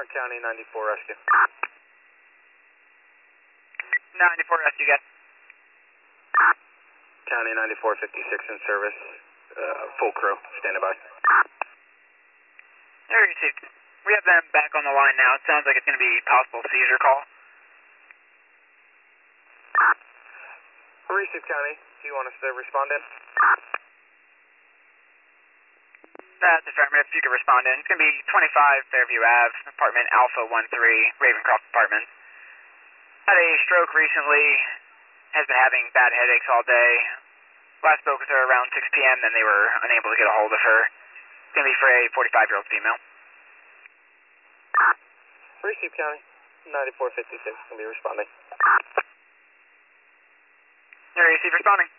County 94 Rescue. 94 Rescue, guys. County 9456 in service. Full crew, standing by. There, received. We have them back on the line now. It sounds like it's going to be a possible seizure call. Received, County. Do you want us to respond in? That's affirmative. You can respond in. It's going to be 25 Fairview Ave, apartment Alpha 13, Ravencroft Apartments. Had a stroke recently. Has been having bad headaches all day. Last spoke with her around 6 p.m., then they were unable to get a hold of her. It's going to be for a 45-year-old female. Received, County. 9456 going to be responding. There, receive responding.